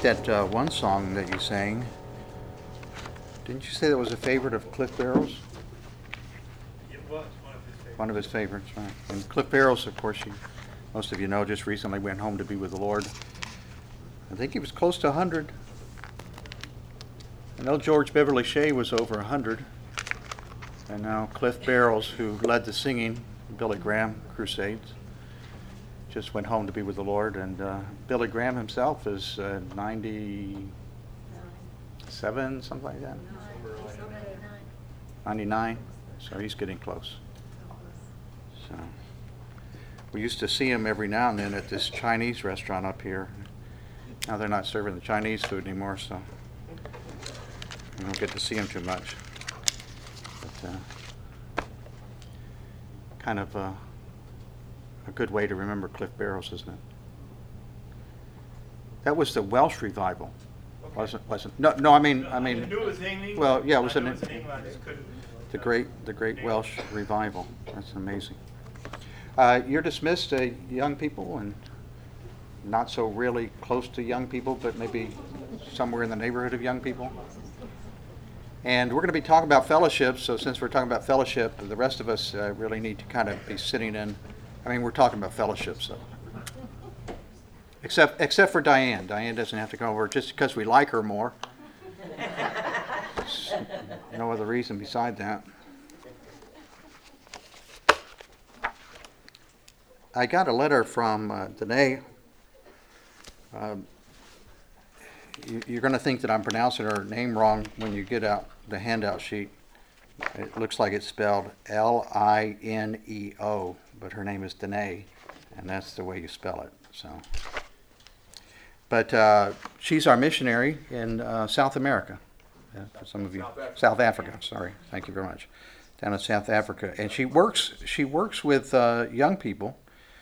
that one song that you sang. Didn't you say that was a favorite of Cliff Barrows? It was one of his favorites. One of his favorites, right. And Cliff Barrows, of course, most of you know, just recently went home to be with the Lord. I think he was close to 100. I know George Beverly Shea was over 100. And now Cliff Barrows, who led the singing Billy Graham crusades, just went home to be with the Lord. And Billy Graham himself is 97, something like that. 99. So he's getting close. So we used to see him every now and then at this Chinese restaurant up here. Now they're not serving the Chinese food anymore, so we don't get to see him too much. But kind of a good way to remember Cliff Barrows, isn't it? That was the Welsh revival, Okay. wasn't? No. I mean. I knew it was in England. Well, yeah, it was I in knew it was in England. I just couldn't. the great Welsh revival. That's amazing. You're dismissed, young people, and not so really close to young people, but maybe somewhere in the neighborhood of young people. And we're going to be talking about fellowship. So since we're talking about fellowship, the rest of us really need to kind of be sitting in. I mean, we're talking about fellowship, so. Except for Diane. Diane doesn't have to come over just because we like her more. No other reason beside that. I got a letter from Danae. You're going to think that I'm pronouncing her name wrong when you get out the handout sheet. It looks like it's spelled Lineo, but her name is Danae, and that's the way you spell it. So, but she's our missionary in South America. For some of you, South Africa. Sorry, thank you very much. Down in South Africa, and she works with young people,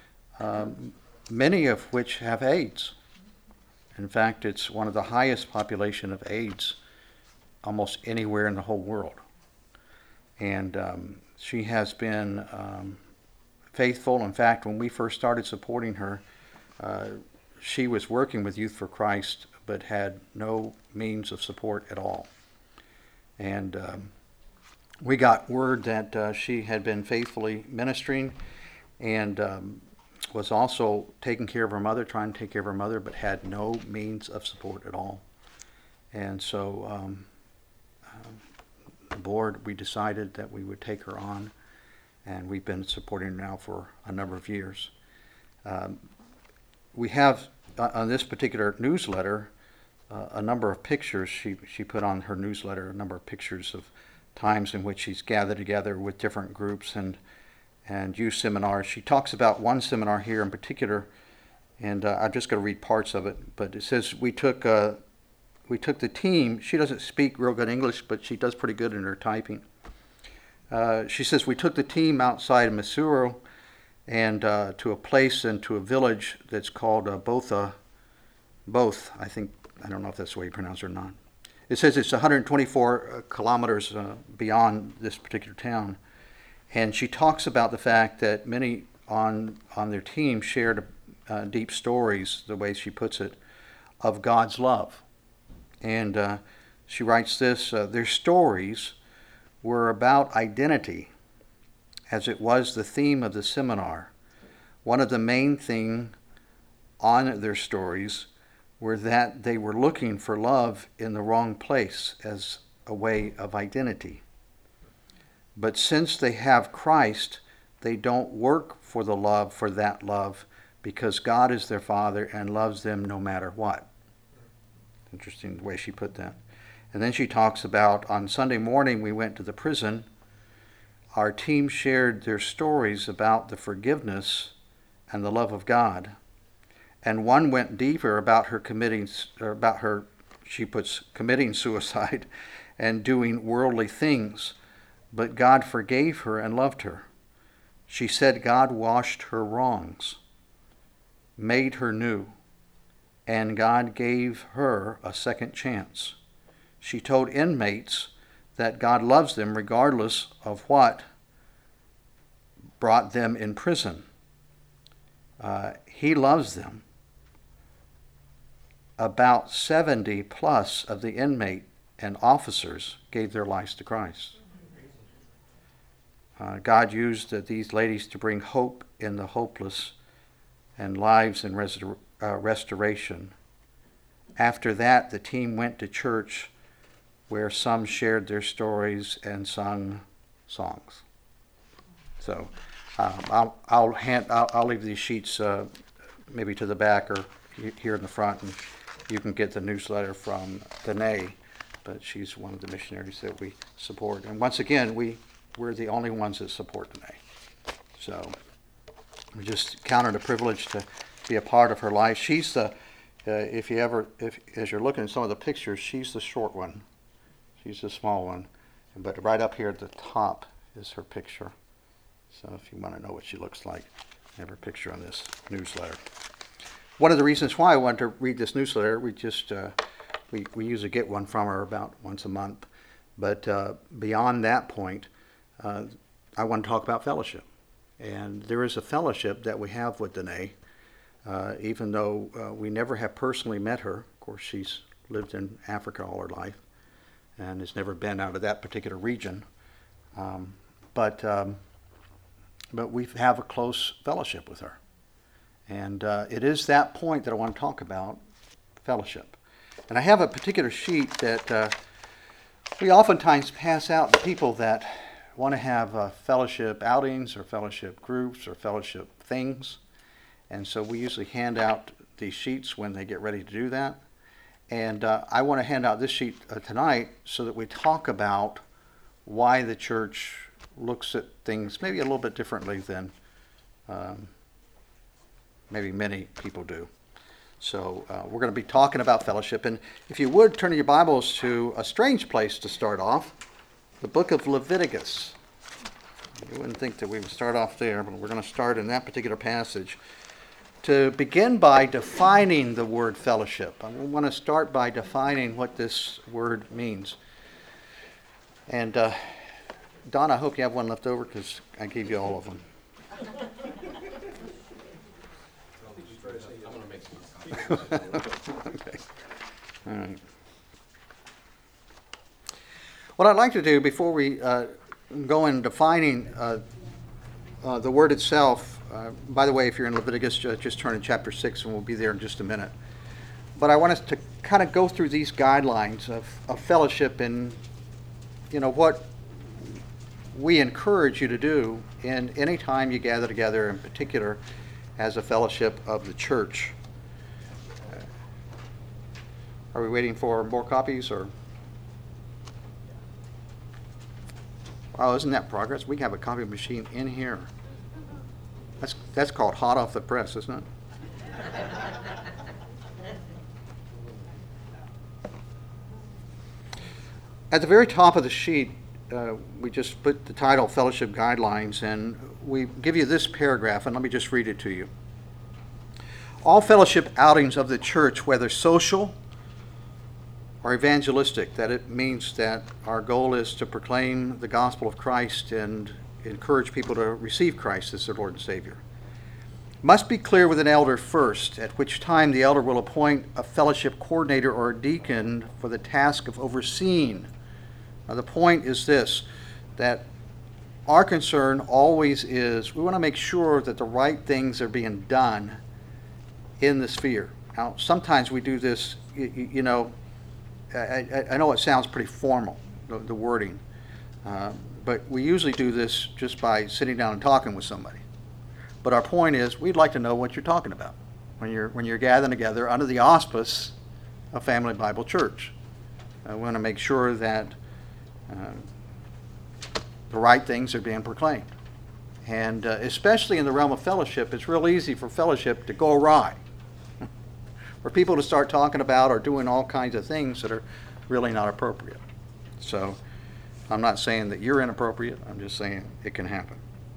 many of which have AIDS. In fact, it's one of the highest population of AIDS almost anywhere in the whole world. And she has been faithful. In fact, when we first started supporting her, she was working with Youth for Christ, but had no means of support at all. And we got word that she had been faithfully ministering and was also taking care of her mother, trying to take care of her mother, but had no means of support at all. And so the board, we decided that we would take her on, and we've been supporting her now for a number of years. We have, on this particular newsletter, a number of pictures. She put on her newsletter a number of pictures of times in which she's gathered together with different groups and youth seminars. She talks about one seminar here in particular, and I'm just going to read parts of it. But it says we took the team. She doesn't speak real good English, but she does pretty good in her typing. She says we took the team outside of Maseru and to a place and to a village that's called Both. I think, I don't know if that's the way you pronounce it or not. It says it's 124 kilometers beyond this particular town. And she talks about the fact that many on their team shared deep stories, the way she puts it, of God's love. And she writes this, their stories were about identity, as it was the theme of the seminar. One of the main things on their stories were that they were looking for love in the wrong place as a way of identity. But since they have Christ, they don't work for the love, for that love, because God is their Father and loves them no matter what. Interesting the way she put that. And then she talks about, on Sunday morning we went to the prison. Our team shared their stories about the forgiveness and the love of God. And one went deeper about her committing suicide and doing worldly things. But God forgave her and loved her. She said God washed her wrongs, made her new, and God gave her a second chance. She told inmates that God loves them regardless of what brought them in prison. He loves them. about 70 plus of the inmate and officers gave their lives to Christ. God used these ladies to bring hope in the hopeless and lives in restoration. After that, the team went to church where some shared their stories and sung songs. So I'll leave these sheets maybe to the back or here in the front, and you can get the newsletter from Danae, but she's one of the missionaries that we support. And once again, we're the only ones that support Danae. So we just count it a privilege to be a part of her life. She's the, as you're looking at some of the pictures, she's the short one. She's the small one. But right up here at the top is her picture. So if you want to know what she looks like, I have her picture on this newsletter. One of the reasons why I wanted to read this newsletter, we usually get one from her about once a month. But beyond that point, I want to talk about fellowship. And there is a fellowship that we have with Danae, even though we never have personally met her. Of course, she's lived in Africa all her life and has never been out of that particular region. But we have a close fellowship with her. And it is that point that I want to talk about, fellowship. And I have a particular sheet that we oftentimes pass out to people that want to have fellowship outings or fellowship groups or fellowship things. And so we usually hand out these sheets when they get ready to do that. And I want to hand out this sheet tonight so that we talk about why the church looks at things maybe a little bit differently than maybe many people do. So we're going to be talking about fellowship. And if you would, turn your Bibles to a strange place to start off, the book of Leviticus. You wouldn't think that we would start off there, but we're going to start in that particular passage. To begin by defining the word fellowship, I want to start by defining what this word means. And Don, I hope you have one left over because I gave you all of them. Okay. All right. What I'd like to do before we go in defining the word itself, by the way, if you're in Leviticus, just turn to chapter 6 and we'll be there in just a minute. But I want us to kind of go through these guidelines of fellowship and, what we encourage you to do in any time you gather together, in particular as a fellowship of the church. Are we waiting for more copies or? Oh, isn't that progress? We have a copy machine in here. That's called hot off the press, isn't it? At the very top of the sheet, we just put the title Fellowship Guidelines, and we give you this paragraph, and let me just read it to you. All fellowship outings of the church, whether social or evangelistic, that it means that our goal is to proclaim the gospel of Christ and encourage people to receive Christ as their Lord and Savior, must be clear with an elder first, at which time the elder will appoint a fellowship coordinator or a deacon for the task of overseeing. Now the point is this, that our concern always is we want to make sure that the right things are being done in the sphere. Now sometimes we do this, I know it sounds pretty formal, the wording, but we usually do this just by sitting down and talking with somebody. But our point is, we'd like to know what you're talking about when you're gathering together under the auspice of Family Bible Church. We want to make sure that the right things are being proclaimed. And especially in the realm of fellowship, it's real easy for fellowship to go awry. For people to start talking about or doing all kinds of things that are really not appropriate. So I'm not saying that you're inappropriate, I'm just saying it can happen.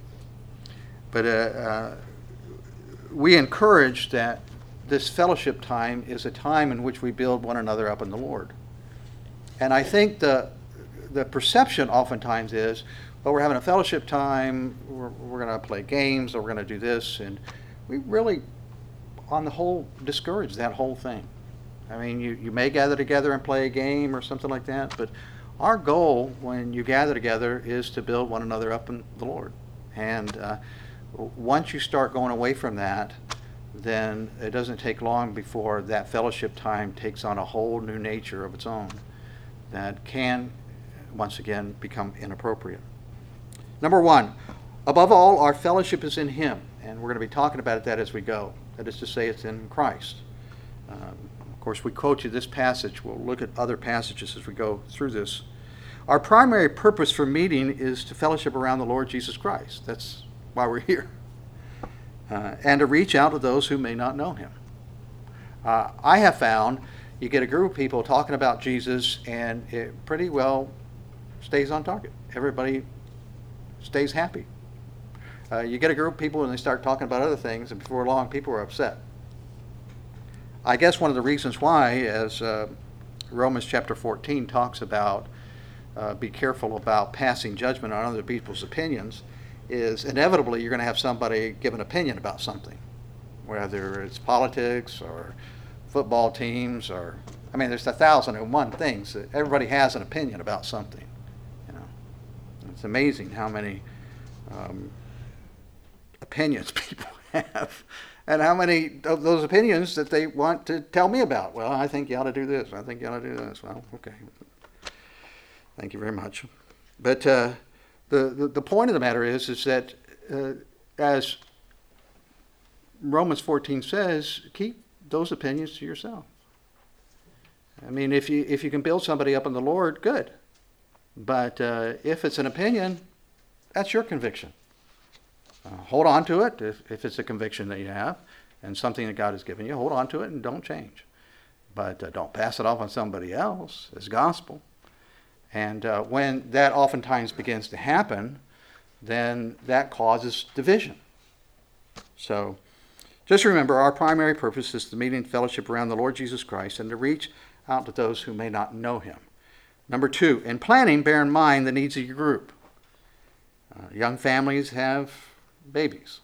But we encourage that this fellowship time is a time in which we build one another up in the Lord. And I think the perception oftentimes is, well, we're having a fellowship time, we're going to play games, or we're going to do this, and we really, on the whole, discourage that whole thing. I mean, you may gather together and play a game or something like that, but our goal when you gather together is to build one another up in the Lord. And once you start going away from that, then it doesn't take long before that fellowship time takes on a whole new nature of its own that can, once again, become inappropriate. Number one, above all, our fellowship is in Him. And we're going to be talking about that as we go. That is to say, it's in Christ. Of course, we quote you this passage. We'll look at other passages as we go through this. Our primary purpose for meeting is to fellowship around the Lord Jesus Christ. That's why we're here. And to reach out to those who may not know Him. I have found you get a group of people talking about Jesus, and it pretty well stays on target. Everybody stays happy. You get a group of people and they start talking about other things, and before long, people are upset. I guess one of the reasons why, as Romans chapter 14 talks about, be careful about passing judgment on other people's opinions, is inevitably you're going to have somebody give an opinion about something, whether it's politics or football teams or, I mean, there's 1,001 things that everybody has an opinion about something. You know, it's amazing how many opinions people have, and how many of those opinions that they want to tell me about. Well, I think you ought to do this. I think you ought to do this. Well, okay. Thank you very much. But the point of the matter is that as Romans 14 says, keep those opinions to yourself. I mean, if you can build somebody up in the Lord, good. But if it's an opinion, that's your conviction. Hold on to it if it's a conviction that you have and something that God has given you. Hold on to it and don't change. But don't pass it off on somebody else as gospel. And when that oftentimes begins to happen, then that causes division. So just remember, our primary purpose is to meet in fellowship around the Lord Jesus Christ and to reach out to those who may not know Him. Number two, in planning, bear in mind the needs of your group. Young families have babies.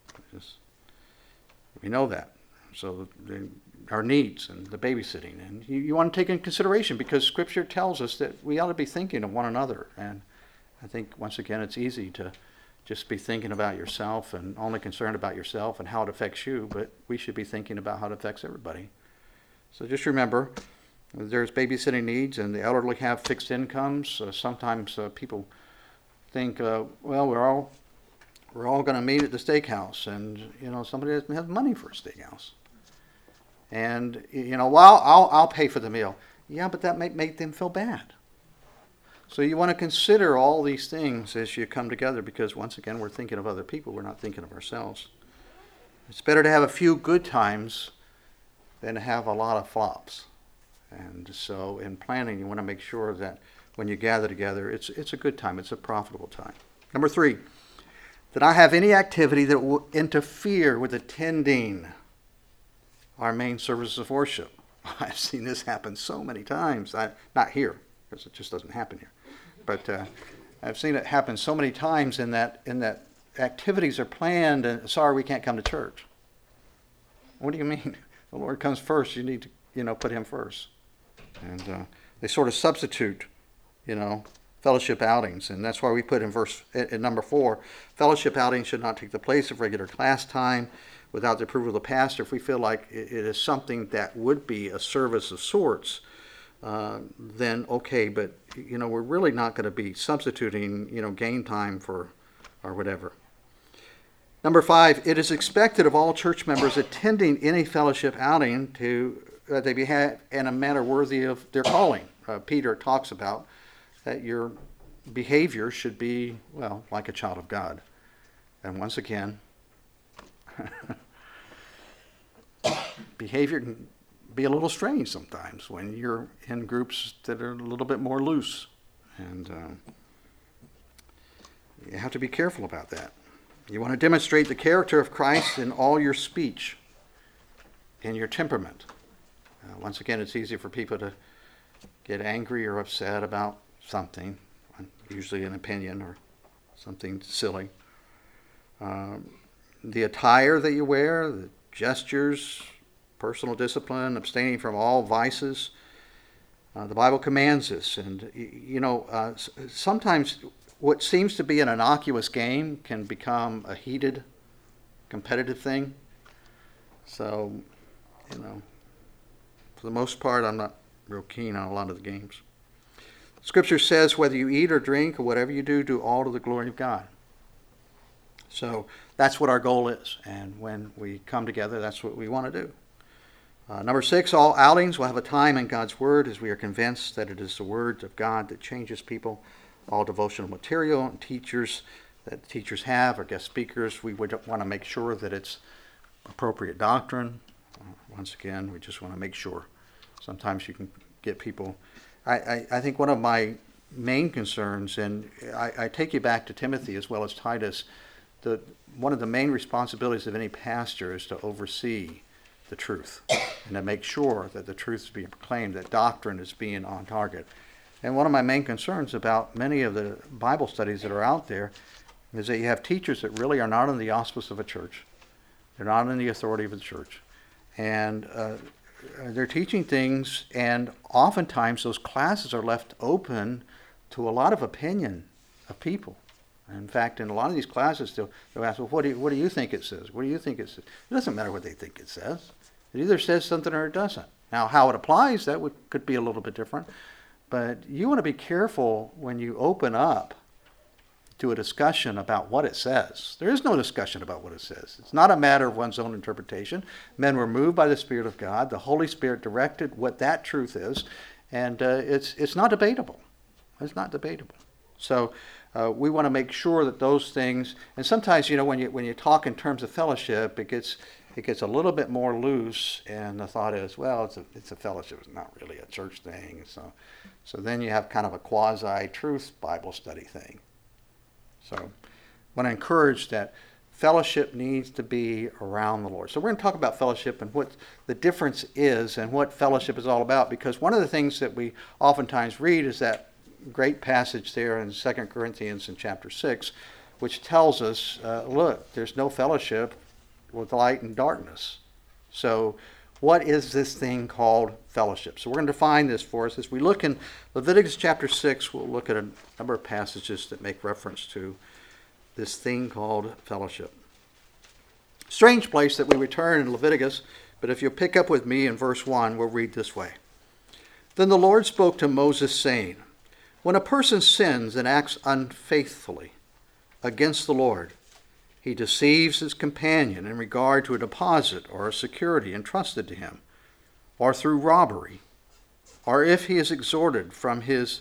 We know that. So our needs and the babysitting. And you want to take in consideration because Scripture tells us that we ought to be thinking of one another. And I think, once again, it's easy to just be thinking about yourself and only concerned about yourself and how it affects you, but we should be thinking about how it affects everybody. So just remember, there's babysitting needs, and the elderly have fixed incomes. Sometimes people think, well, we're all going to meet at the steakhouse, and somebody doesn't have money for a steakhouse. And well, I'll pay for the meal. Yeah, but that may make them feel bad. So you want to consider all these things as you come together, because once again, we're thinking of other people. We're not thinking of ourselves. It's better to have a few good times than to have a lot of flops. And so in planning, you want to make sure that when you gather together, it's a good time. It's a profitable time. Number three, that I have any activity that will interfere with attending our main services of worship. I've seen this happen so many times. Not here, because it just doesn't happen here. But I've seen it happen so many times in that activities are planned and sorry, we can't come to church. What do you mean? The Lord comes first. You need to put Him first. And they sort of substitute fellowship outings, and that's why we put in number 4, fellowship outings should not take the place of regular class time without the approval of the pastor. If we feel like it is something that would be a service of sorts, then okay, but we're really not going to be substituting game time for or whatever. Number 5, it is expected of all church members attending any fellowship outing that they behave in a manner worthy of their calling. Peter talks about that your behavior should be, well, like a child of God. And once again, behavior can be a little strange sometimes when you're in groups that are a little bit more loose. And you have to be careful about that. You want to demonstrate the character of Christ in all your speech, in your temperament. Once again, it's easy for people to get angry or upset about something, usually an opinion or something silly. The attire that you wear, the gestures, personal discipline, abstaining from all vices. The Bible commands this. And, sometimes what seems to be an innocuous game can become a heated, competitive thing. So, for the most part, I'm not real keen on a lot of the games. Scripture says whether you eat or drink or whatever you do, do all to the glory of God. So that's what our goal is. And when we come together, that's what we want to do. Number 6, all outings will have a time in God's Word, as we are convinced that it is the Word of God that changes people. All devotional material and teachers that teachers have, or guest speakers, we would want to make sure that it's appropriate doctrine. Once again, we just want to make sure. Sometimes you can get people. I think one of my main concerns, and I take you back to Timothy as well as Titus, one of the main responsibilities of any pastor is to oversee the truth and to make sure that the truth is being proclaimed, that doctrine is being on target. And one of my main concerns about many of the Bible studies that are out there is that you have teachers that really are not in the auspice of a church. They're not in the authority of the church. And they're teaching things, and oftentimes those classes are left open to a lot of opinion of people. In fact, in a lot of these classes, they'll ask, well, what do you think it says? What do you think it says? It doesn't matter what they think it says. It either says something or it doesn't. Now, how it applies, that could be a little bit different. But you want to be careful when you open up to a discussion about what it says. There is no discussion about what it says. It's not a matter of one's own interpretation. Men were moved by the Spirit of God. The Holy Spirit directed what that truth is, and it's not debatable. It's not debatable. So we want to make sure that those things, and sometimes, when you talk in terms of fellowship, it gets a little bit more loose, and the thought is, well, it's a fellowship. It's not really a church thing. So then you have kind of a quasi-truth Bible study thing. So I want to encourage that fellowship needs to be around the Lord. So we're going to talk about fellowship and what the difference is and what fellowship is all about, because one of the things that we oftentimes read is that great passage there in 2 Corinthians in chapter 6, which tells us, look, there's no fellowship with light and darkness. So what is this thing called fellowship? So we're going to define this for us. As we look in Leviticus chapter 6, we'll look at a number of passages that make reference to this thing called fellowship. Strange place that we return in Leviticus, but if you pick up with me in verse 1, we'll read this way. Then the Lord spoke to Moses, saying, when a person sins and acts unfaithfully against the Lord, he deceives his companion in regard to a deposit or a security entrusted to him, or through robbery, or if he is extorted from his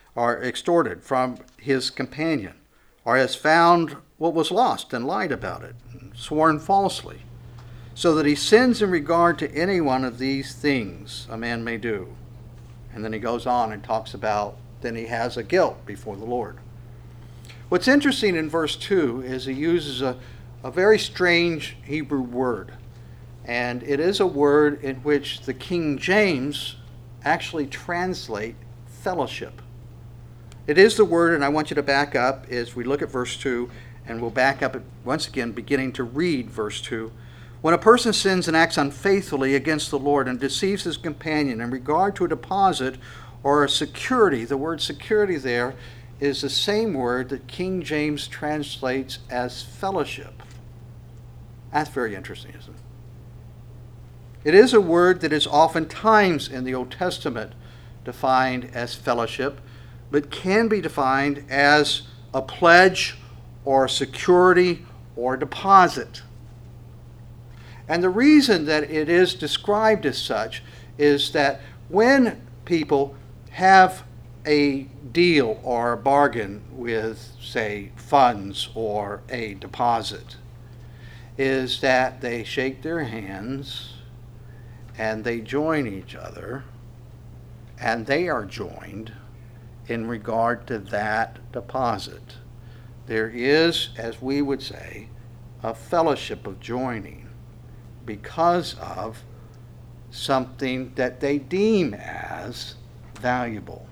companion, or has found what was lost and lied about it, and sworn falsely, so that he sins in regard to any one of these things a man may do. And then he goes on and talks about then he has a guilt before the Lord. What's interesting in verse 2 is he uses a very strange Hebrew word. And it is a word in which the King James actually translate fellowship. It is the word, and I want you to back up as we look at verse 2, and we'll back up once again, beginning to read verse 2. When a person sins and acts unfaithfully against the Lord and deceives his companion in regard to a deposit or a security, the word security there is the same word that King James translates as fellowship. That's very interesting, isn't it? It is a word that is oftentimes in the Old Testament defined as fellowship, but can be defined as a pledge or security or deposit. And the reason that it is described as such is that when people have a deal or a bargain with, say, funds or a deposit, is that they shake their hands and they join each other, and they are joined in regard to that deposit. There is, as we would say, a fellowship of joining because of something that they deem as valuable.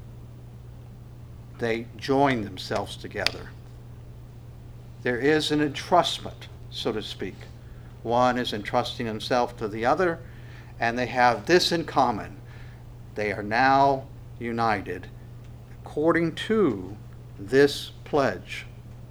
They join themselves together. There is an entrustment, so to speak. One is entrusting himself to the other, And they have this in common. They are now united according to this pledge.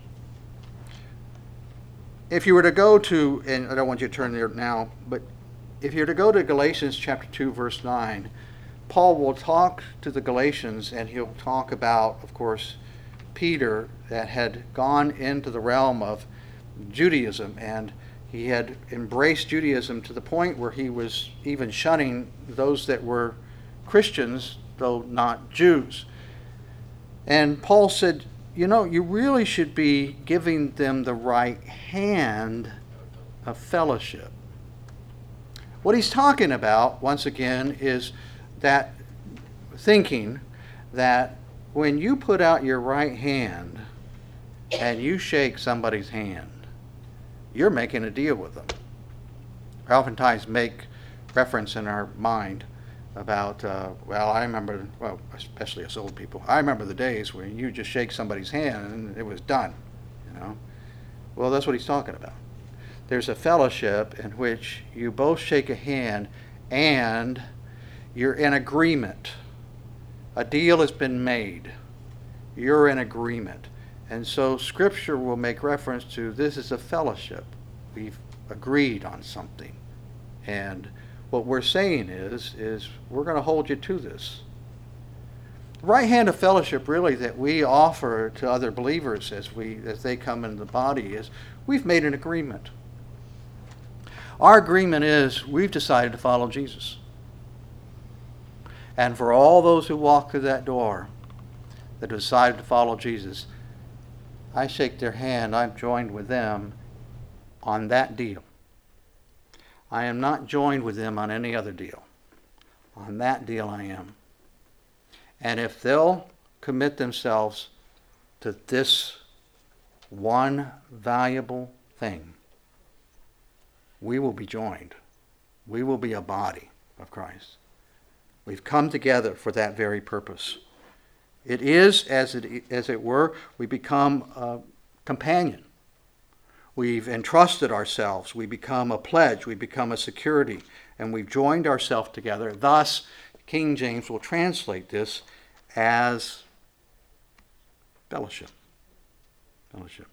If you were to go to, and I don't want you to turn there now, but if you were to go to Galatians chapter 2, verse 9, Paul will talk to the Galatians, and he'll talk about, of course, Peter that had gone into the realm of Judaism, and he had embraced Judaism to the point where he was even shunning those that were Christians, though not Jews. And Paul said, you know, you really should be giving them the right hand of fellowship. What he's talking about, once again, is that thinking that when you put out your right hand and you shake somebody's hand, you're making a deal with them. I oftentimes make reference in our mind about, I remember, especially us old people, I remember the days when you just shake somebody's hand and it was done, you know. Well, that's what he's talking about. There's a fellowship in which you both shake a hand and you're in agreement. A deal has been made. You're in agreement. And so Scripture will make reference to this is a fellowship. We've agreed on something. And what we're saying is we're going to hold you to this. The right hand of fellowship really that we offer to other believers as they come into the body is we've made an agreement. Our agreement is we've decided to follow Jesus. And for all those who walk through that door that decided to follow Jesus, I shake their hand. I'm joined with them on that deal. I am not joined with them on any other deal. On that deal I am. And if they'll commit themselves to this one valuable thing, we will be joined. We will be a body of Christ. We've come together for that very purpose. It is, as it were, we become a companion. We've entrusted ourselves. We become a pledge. We become a security. And we've joined ourselves together. Thus, King James will translate this as fellowship. Fellowship.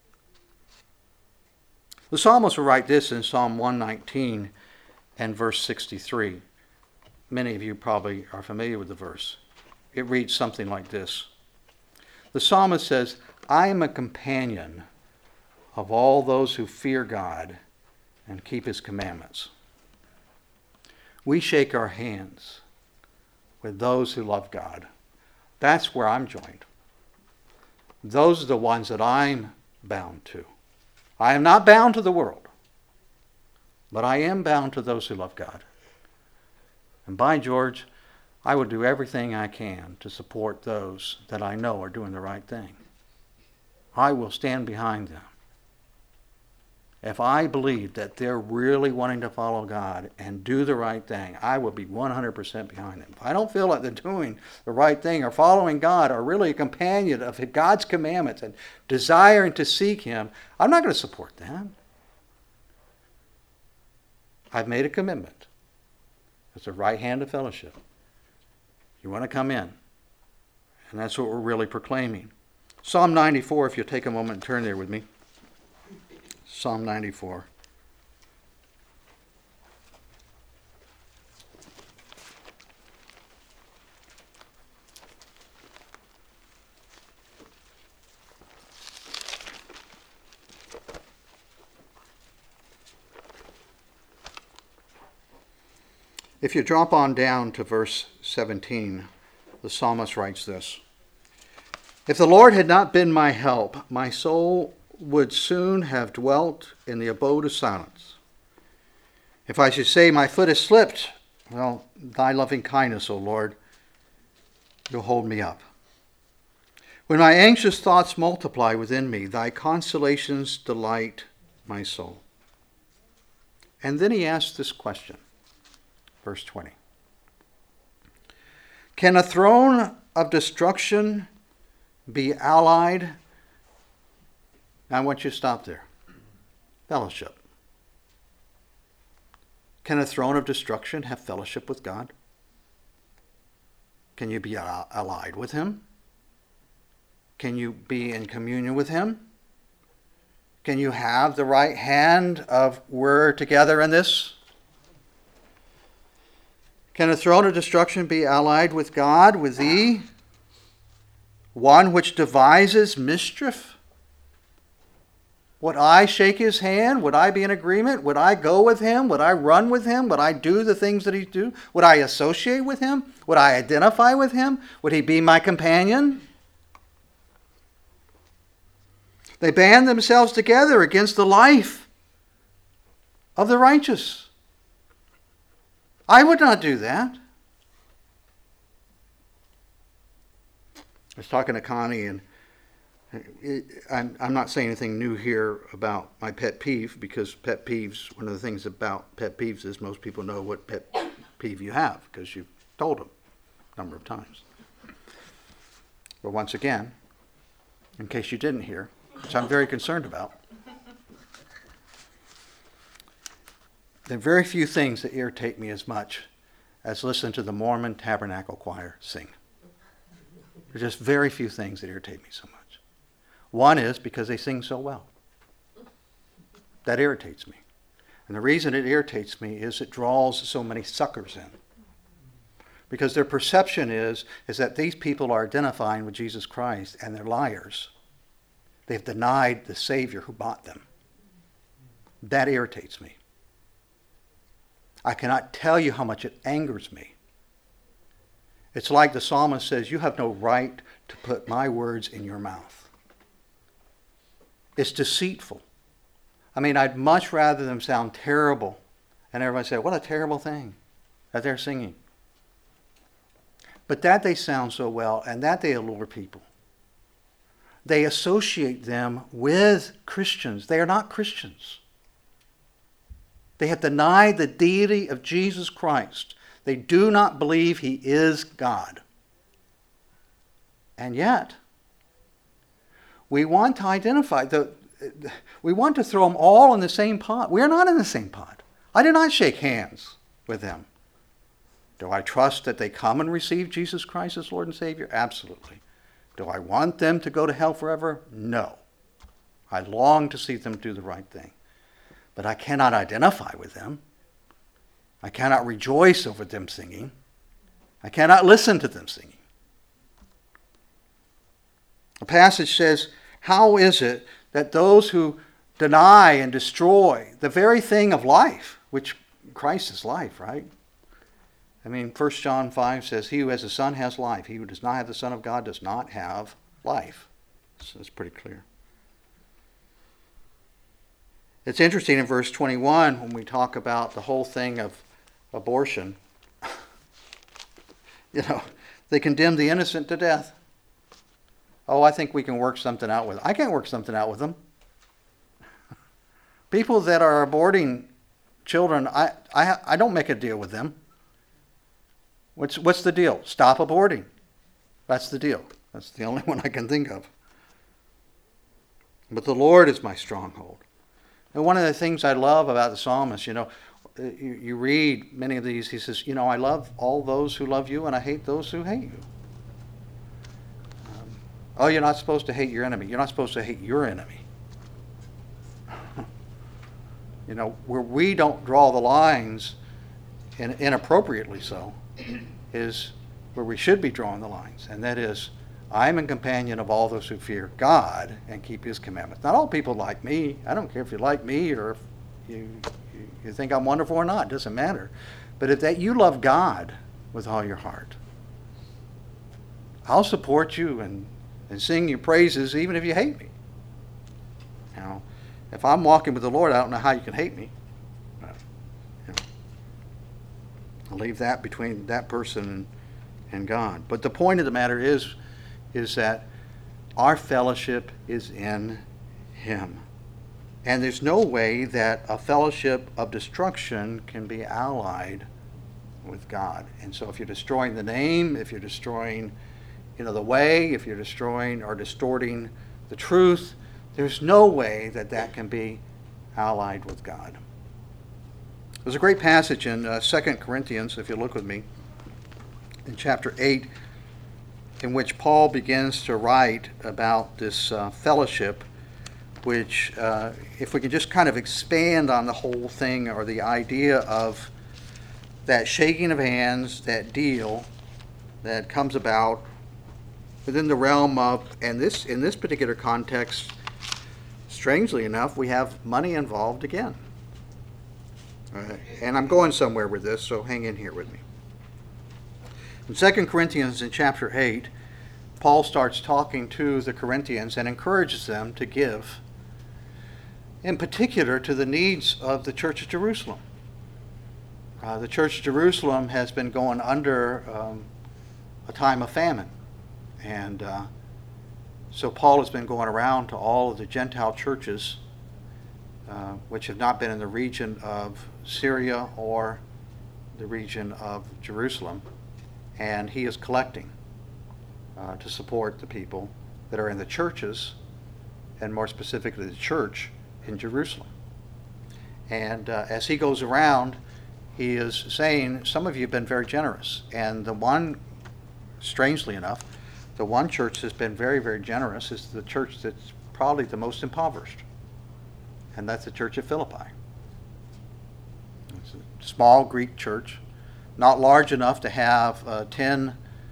The psalmist will write this in Psalm 119 and verse 63. Many of you probably are familiar with the verse. It reads something like this. The psalmist says, I am a companion of all those who fear God and keep his commandments. We shake our hands with those who love God. That's where I'm joined. Those are the ones that I'm bound to. I am not bound to the world, but I am bound to those who love God. And by George, I will do everything I can to support those that I know are doing the right thing. I will stand behind them. If I believe that they're really wanting to follow God and do the right thing, I will be 100% behind them. If I don't feel like they're doing the right thing or following God or really a companion of God's commandments and desiring to seek him, I'm not going to support them. I've made a commitment. It's the right hand of fellowship. You want to come in. And that's what we're really proclaiming. Psalm 94, if you'll take a moment and turn there with me. Psalm 94. If you drop on down to verse 17, the psalmist writes this. If the Lord had not been my help, my soul would soon have dwelt in the abode of silence. If I should say my foot has slipped, well, thy loving kindness, O Lord, you'll hold me up. When my anxious thoughts multiply within me, thy consolations delight my soul. And then he asks this question, verse 20. Can a throne of destruction be allied? Now I want you to stop there. Fellowship. Can a throne of destruction have fellowship with God? Can you be allied with him? Can you be in communion with him? Can you have the right hand of we're together in this? Can a throne of destruction be allied with God, with thee? One which devises mischief? Would I shake his hand? Would I be in agreement? Would I go with him? Would I run with him? Would I do the things that he do? Would I associate with him? Would I identify with him? Would he be my companion? They band themselves together against the life of the righteous. I would not do that. I was talking to Connie, and I'm not saying anything new here about my pet peeve, because pet peeves, one of the things about pet peeves is most people know what pet peeve you have because you've told them a number of times. But once again, in case you didn't hear, which I'm very concerned about, there are very few things that irritate me as much as listening to the Mormon Tabernacle Choir sing. There's just very few things that irritate me so much. One is because they sing so well. That irritates me. And the reason it irritates me is it draws so many suckers in. Because their perception is that these people are identifying with Jesus Christ, and they're liars. They've denied the Savior who bought them. That irritates me. I cannot tell you how much it angers me. It's like the psalmist says, you have no right to put my words in your mouth. It's deceitful. I mean, I'd much rather them sound terrible and everybody say, what a terrible thing that they're singing. But that they sound so well and that they allure people. They associate them with Christians. They are not Christians. They have denied the deity of Jesus Christ. They do not believe he is God. And yet, we want to identify, we want to throw them all in the same pot. We are not in the same pot. I do not shake hands with them. Do I trust that they come and receive Jesus Christ as Lord and Savior? Absolutely. Do I want them to go to hell forever? No. I long to see them do the right thing. But I cannot identify with them. I cannot rejoice over them singing. I cannot listen to them singing. The passage says, how is it that those who deny and destroy the very thing of life, which Christ is life, right? I mean, 1 John 5 says, he who has the Son has life. He who does not have the Son of God does not have life. So it's pretty clear. It's interesting in verse 21 when we talk about the whole thing of abortion. They condemn the innocent to death. Oh, I think we can work something out with them. I can't work something out with them. People that are aborting children, I don't make a deal with them. What's the deal? Stop aborting. That's the deal. That's the only one I can think of. But the Lord is my stronghold. And one of the things I love about the psalmist, you read many of these, he says, I love all those who love you and I hate those who hate you. You're not supposed to hate your enemy. You're not supposed to hate your enemy. Where we don't draw the lines, and inappropriately so, is where we should be drawing the lines. And that is, I am a companion of all those who fear God and keep his commandments. Not all people like me. I don't care if you like me or if you think I'm wonderful or not. It doesn't matter. But if that you love God with all your heart, I'll support you and sing your praises even if you hate me. If I'm walking with the Lord, I don't know how you can hate me. I'll leave that between that person and God. But the point of the matter is that our fellowship is in him. And there's no way that a fellowship of destruction can be allied with God. And so if you're destroying the name, if you're destroying the way, if you're destroying or distorting the truth, there's no way that can be allied with God. There's a great passage in 2 Corinthians, if you look with me, in chapter 8, in which Paul begins to write about this fellowship, which, if we can just kind of expand on the whole thing, or the idea of that shaking of hands, that deal that comes about within the realm of, and this in this particular context, strangely enough, we have money involved again. And I'm going somewhere with this, so hang in here with me. In 2 Corinthians in chapter 8, Paul starts talking to the Corinthians and encourages them to give, in particular, to the needs of the Church of Jerusalem. The Church of Jerusalem has been going under a time of famine. And so Paul has been going around to all of the Gentile churches which have not been in the region of Syria or the region of Jerusalem, and he is collecting to support the people that are in the churches, and more specifically the church in Jerusalem. And as he goes around, he is saying, some of you have been very generous, and the one, strangely enough, the one church that's been very, very generous is the church that's probably the most impoverished, and that's the church at Philippi. It's a small Greek church, not large enough to have 10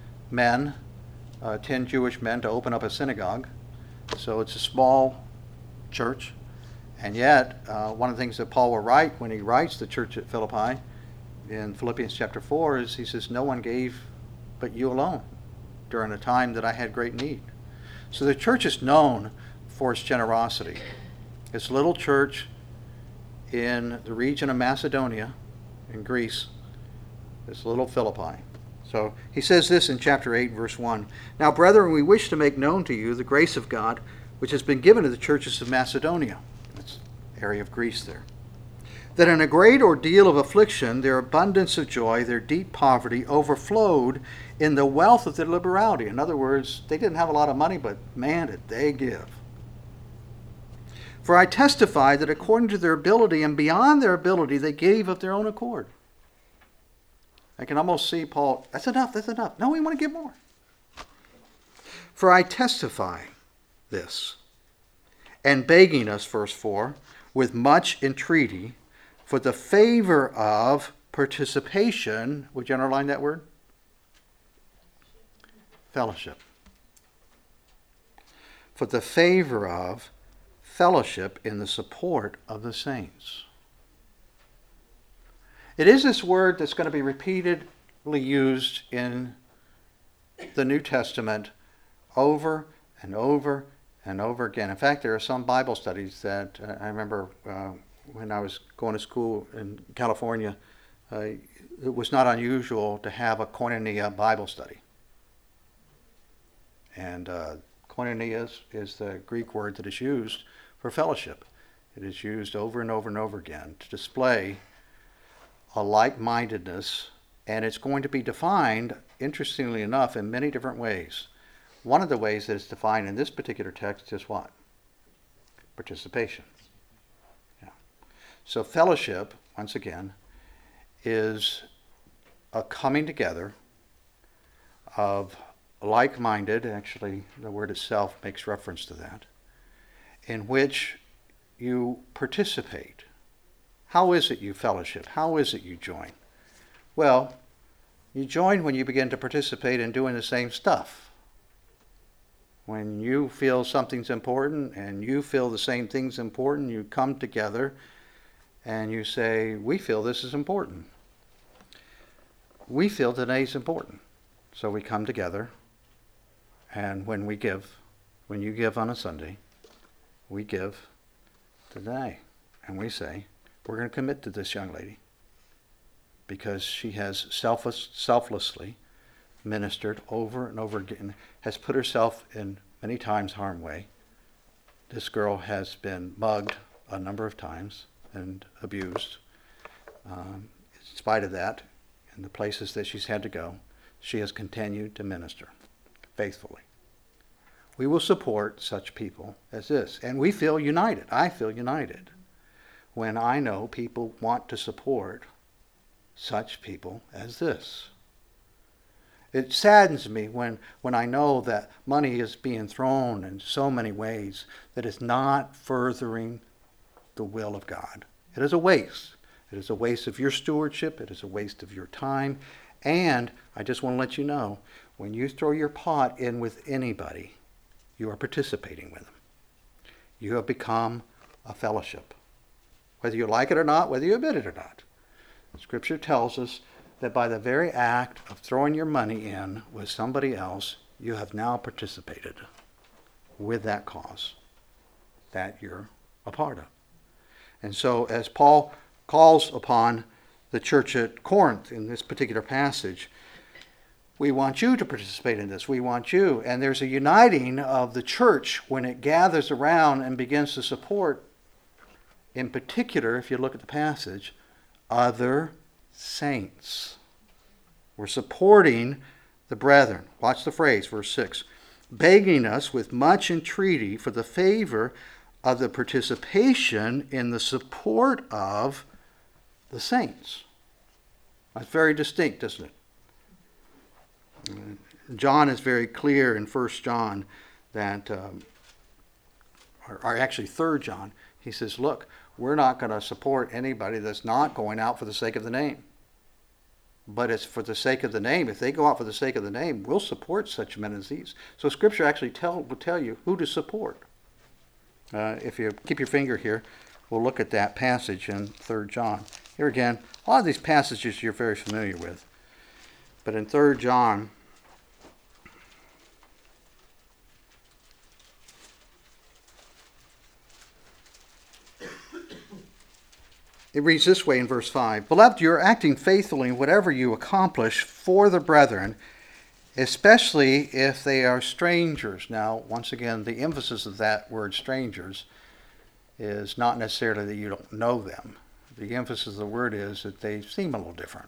Jewish men to open up a synagogue. So it's a small church. And yet, one of the things that Paul will write when he writes the church at Philippi in Philippians chapter 4 is he says, no one gave but you alone during a time that I had great need. So the church is known for its generosity. It's a little church in the region of Macedonia, in Greece. It's little Philippi. So he says this in chapter 8, verse 1. Now, brethren, we wish to make known to you the grace of God, which has been given to the churches of Macedonia. That's the area of Greece there. That in a great ordeal of affliction, their abundance of joy, their deep poverty, overflowed in the wealth of their liberality. In other words, they didn't have a lot of money, but man, did they give. For I testify that according to their ability and beyond their ability, they gave of their own accord. I can almost see Paul, that's enough, that's enough. No, we want to give more. For I testify this, and begging us, verse 4, with much entreaty, for the favor of participation, would you underline that word? Fellowship. For the favor of fellowship in the support of the saints. It is this word that's going to be repeatedly used in the New Testament over and over and over again. In fact, there are some Bible studies that I remember when I was going to school in California, it was not unusual to have a koinonia Bible study. And koinonia is the Greek word that is used for fellowship. It is used over and over and over again to display a like-mindedness, and it's going to be defined, interestingly enough, in many different ways. One of the ways that it's defined in this particular text is what? Participation. Yeah. So fellowship, once again, is a coming together of like-minded, actually the word itself makes reference to that, in which you participate. How is it you fellowship? How is it you join? Well, you join when you begin to participate in doing the same stuff. When you feel something's important and you feel the same thing's important, you come together and you say, we feel this is important. We feel today's important. So we come together, and when we give, when you give on a Sunday, we give today. And we say, we're going to commit to this young lady because she has selflessly ministered over and over again, has put herself in many times harm's way. This girl has been mugged a number of times and abused. In spite of that, in the places that she's had to go, she has continued to minister faithfully. We will support such people as this. And we feel united. I feel united when I know people want to support such people as this. It saddens me when I know that money is being thrown in so many ways that it's not furthering the will of God. It is a waste. It is a waste of your stewardship. It is a waste of your time. And I just want to let you know, when you throw your pot in with anybody, you are participating with them. You have become a fellowship. Whether you like it or not, whether you admit it or not. Scripture tells us that by the very act of throwing your money in with somebody else, you have now participated with that cause that you're a part of. And so as Paul calls upon the church at Corinth in this particular passage, we want you to participate in this. We want you. And there's a uniting of the church when it gathers around and begins to support, in particular, if you look at the passage, other saints. We're supporting the brethren. Watch the phrase, verse 6. Begging us with much entreaty for the favor of the participation in the support of the saints. That's very distinct, isn't it? John is very clear in 1 John that, or actually 3 John, he says, look, we're not going to support anybody that's not going out for the sake of the name. But it's for the sake of the name. If they go out for the sake of the name, we'll support such men as these. So Scripture actually will tell you who to support. If you keep your finger here, we'll look at that passage in 3 John. Here again, a lot of these passages you're very familiar with. But in 3 John, it reads this way in verse 5. Beloved, you are acting faithfully in whatever you accomplish for the brethren, especially if they are strangers. Now, once again, the emphasis of that word strangers is not necessarily that you don't know them. The emphasis of the word is that they seem a little different.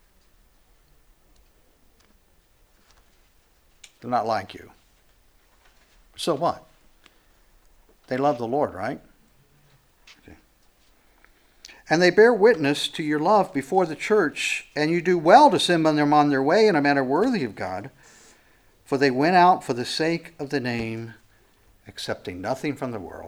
They're not like you. So what? They love the Lord, right? Okay. And they bear witness to your love before the church, and you do well to send them on their way in a manner worthy of God, for they went out for the sake of the name, accepting nothing from the world.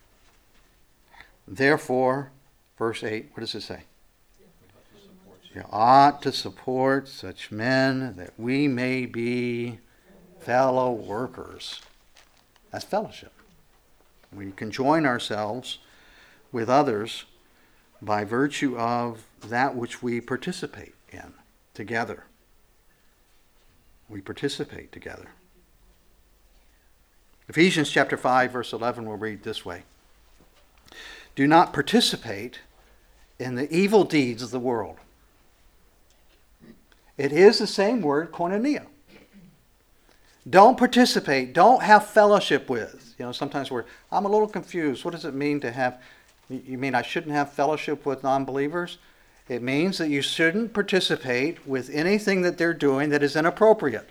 Therefore, verse 8, what does it say? You ought to support such men that we may be fellow workers. That's fellowship. We can join ourselves with others by virtue of that which we participate in together. We participate together. Ephesians chapter 5, verse 11 will read this way. Do not participate in the evil deeds of the world. It is the same word, koinonia. Don't participate. Don't have fellowship with. Sometimes I'm a little confused. What does it mean to have, you mean I shouldn't have fellowship with non-believers? It means that you shouldn't participate with anything that they're doing that is inappropriate.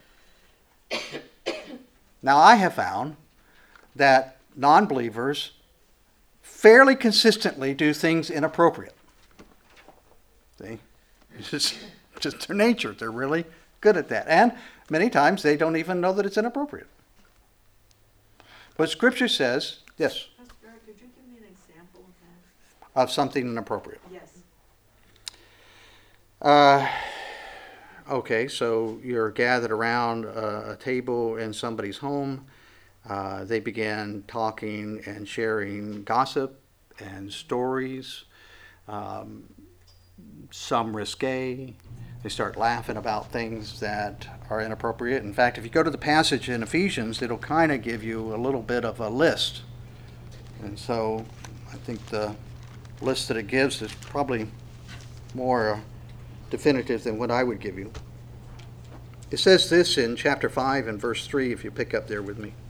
Now, I have found that non-believers fairly consistently do things inappropriate. See? It's just their nature. They're really good at that. And many times they don't even know that it's inappropriate. But Scripture says, yes? Pastor Eric, could you give me an example of that? Of something inappropriate. Yes. Okay, so you're gathered around a table in somebody's home. They began talking and sharing gossip and stories, some risque. They start laughing about things that are inappropriate. In fact, if you go to the passage in Ephesians, it'll kind of give you a little bit of a list. And so I think the list that it gives is probably more definitive than what I would give you. It says this in chapter 5 and verse 3, if you pick up there with me.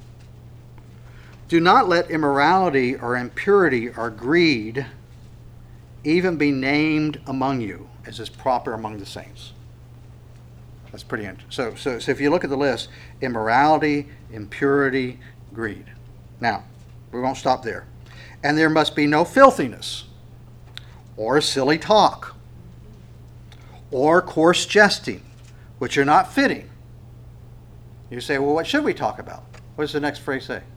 Do not let immorality or impurity or greed even be named among you, as is proper among the saints. That's pretty interesting. So if you look at the list, immorality, impurity, greed. Now, we won't stop there. And there must be no filthiness or silly talk or coarse jesting, which are not fitting. You say, well, what should we talk about? What does the next phrase say?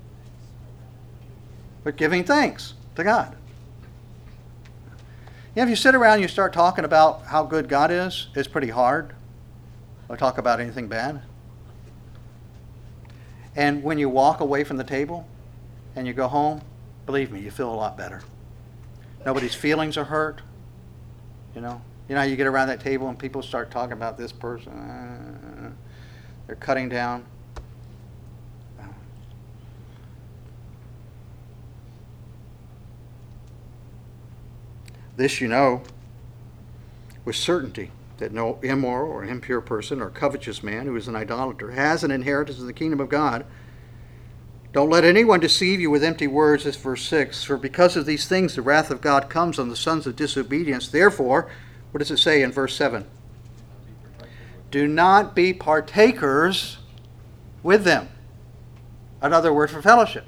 But giving thanks to God. Yeah, if you sit around and you start talking about how good God is, it's pretty hard to talk about anything bad. And when you walk away from the table and you go home, believe me, you feel a lot better. Nobody's feelings are hurt. You know how you get around that table and people start talking about this person. They're cutting down. This you know with certainty, that no immoral or impure person or covetous man who is an idolater has an inheritance in the kingdom of God. Don't let anyone deceive you with empty words, as verse 6. For because of these things the wrath of God comes on the sons of disobedience. Therefore, what does it say in verse 7? Do not be partakers with them. Another word for fellowship.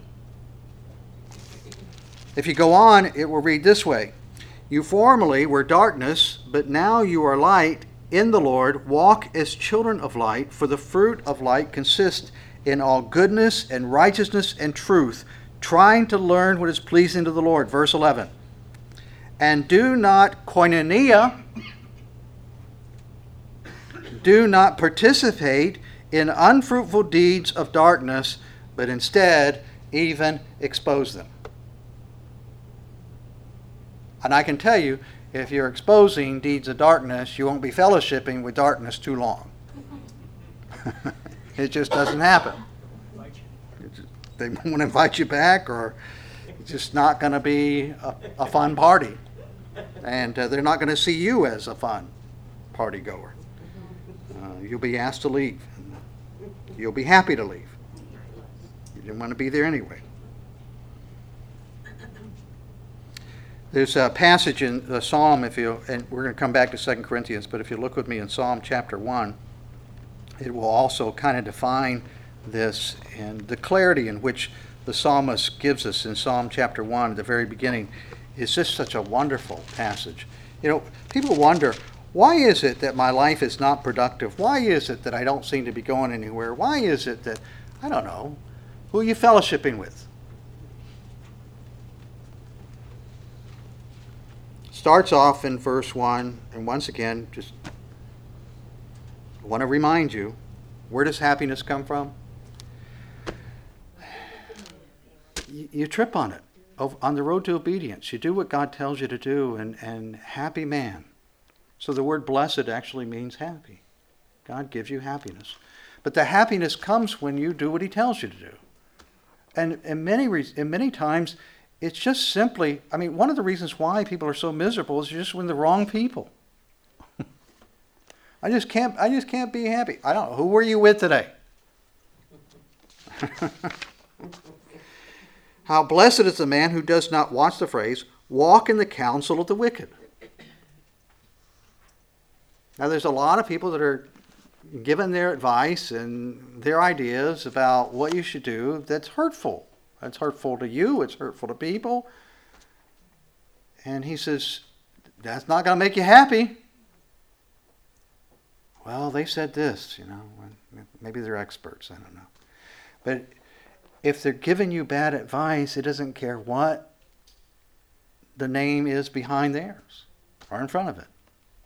If you go on, it will read this way. You formerly were darkness, but now you are light in the Lord. Walk as children of light, for the fruit of light consists in all goodness and righteousness and truth, trying to learn what is pleasing to the Lord. Verse 11. And do not koinonia, do not participate in unfruitful deeds of darkness, but instead even expose them. And I can tell you, if you're exposing deeds of darkness, you won't be fellowshipping with darkness too long. It just doesn't happen. They won't invite you back, or it's just not going to be a fun party. And they're not going to see you as a fun party goer. You'll be asked to leave. You'll be happy to leave. You didn't want to be there anyway. There's a passage in the Psalm, and we're going to come back to 2 Corinthians, but if you look with me in Psalm chapter 1, it will also kind of define this, and the clarity in which the psalmist gives us in Psalm chapter 1 at the very beginning is just such a wonderful passage. People wonder, why is it that my life is not productive? Why is it that I don't seem to be going anywhere? Why is it that, I don't know, who are you fellowshipping with? Starts off in verse 1, and once again, just want to remind you, where does happiness come from? You trip on it, on the road to obedience. You do what God tells you to do, and happy man. So the word blessed actually means happy. God gives you happiness. But the happiness comes when you do what he tells you to do. And many times, it's just simply, one of the reasons why people are so miserable is just when the wrong people. I just can't be happy. I don't know. Who were you with today? How blessed is the man who does not, watch the phrase, walk in the counsel of the wicked. Now, there's a lot of people that are giving their advice and their ideas about what you should do that's hurtful. It's hurtful to you. It's hurtful to people. And he says, that's not going to make you happy. Well, they said this, maybe they're experts, I don't know. But if they're giving you bad advice, it doesn't care what the name is behind theirs or in front of it.